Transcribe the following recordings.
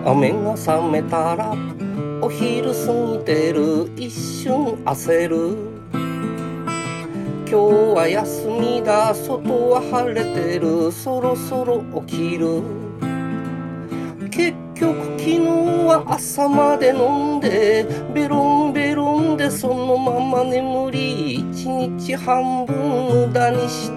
雨が覚めたらお昼過ぎてる、一瞬焦る。今日は休みだ、外は晴れてる、そろそろ起きる。結局昨日は朝まで飲んで、ベロンベロンでそのまま眠り、一日半分無駄にした。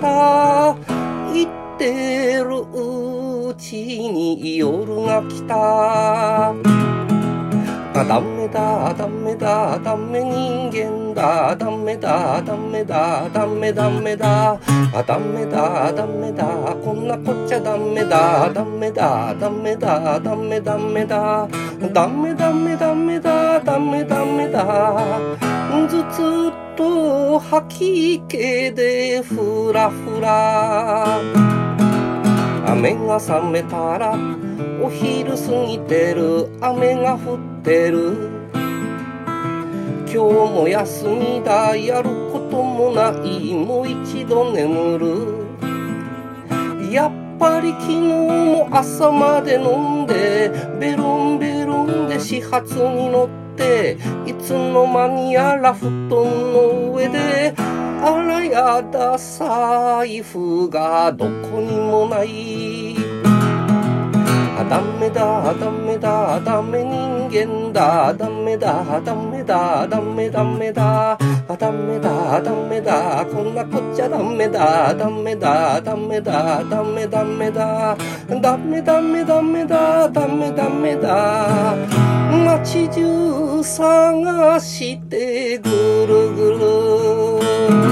言ってるうちに夜が来た。ダメだダメだダメ人間だ、ダメだダメだダメダメだ、ダメだダメだこんなこっちゃダメだ、ダメだダメだダメダメだ、ダメダメダメだダメダメだ、ずつっと吐き気でふらふら。雨が覚めたらお昼過ぎてる、雨が降ってる。今日も休みだ、やることもない、もう一度眠る。やっぱり昨日も朝まで飲んで、ベロンベロンで始発に乗って、いつの間にやら布団の上で、あらやだ財布がどこにもない。ダメだダメだダメ人間だ、ダメだダメだダメダメだ、ダメだダメだこんなこっちゃダメだ、ダメだダメだダメダメだ、ダメダメダメだダメダメだ、街中探してぐるぐる。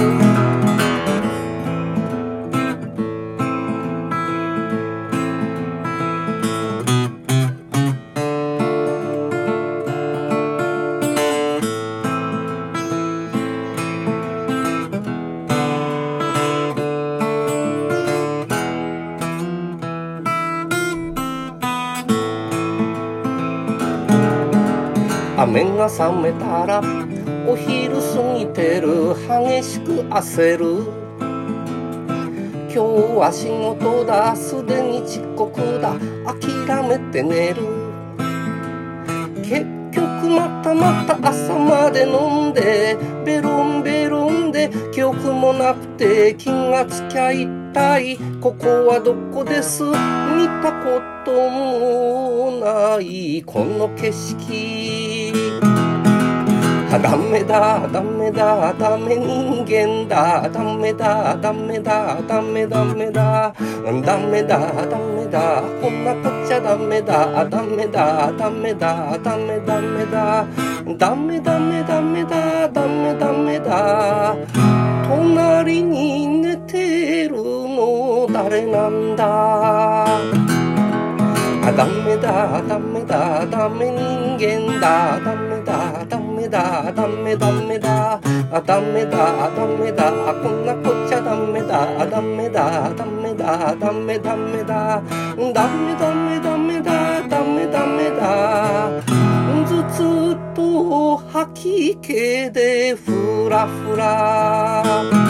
雨が覚めたらお昼過ぎてる、激しく焦る。今日は仕事だ、すでに遅刻だ、諦めて寝る。結局また朝まで飲んで、ベロンベロンで記憶もなくて、気がつきゃ一体ここはどこです。見たこともないこの景色。ダメだダメだダメ人間だ、ダメだダメだダメダメだ、ダメだダメだこんなこっちゃダメだ、ダメだダメだダメダメだ、ダメダメダメだダメダメだ、隣に寝てるの誰なんだ。ダメだダメだダメ人間だ、ダメだダメだダメダメだ、ダメだダメだこんなこっちゃダメだ、ダメだダメだダメダメだ、ダメダメダメだダメダメだ、ずつっと吐き気でふらふら。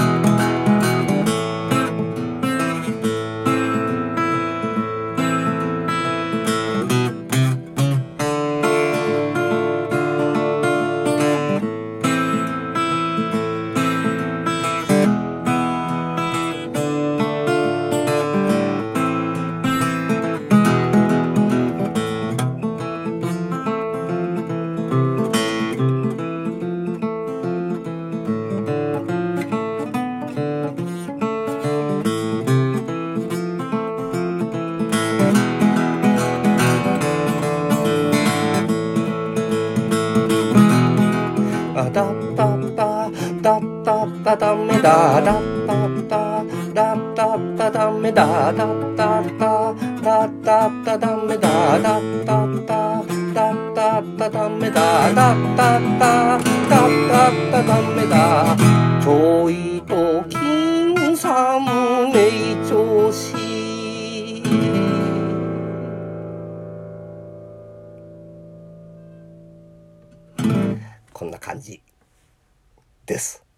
ダッタッタダッタッタダメだ、ダッタッタダッタッタダメだ、ダッタッタダッタッタダメだ、ダッタッタダッタッタダメだ、ダッタッタダッタッタダメだ、ちょいと金さん名調子。こんな感じです。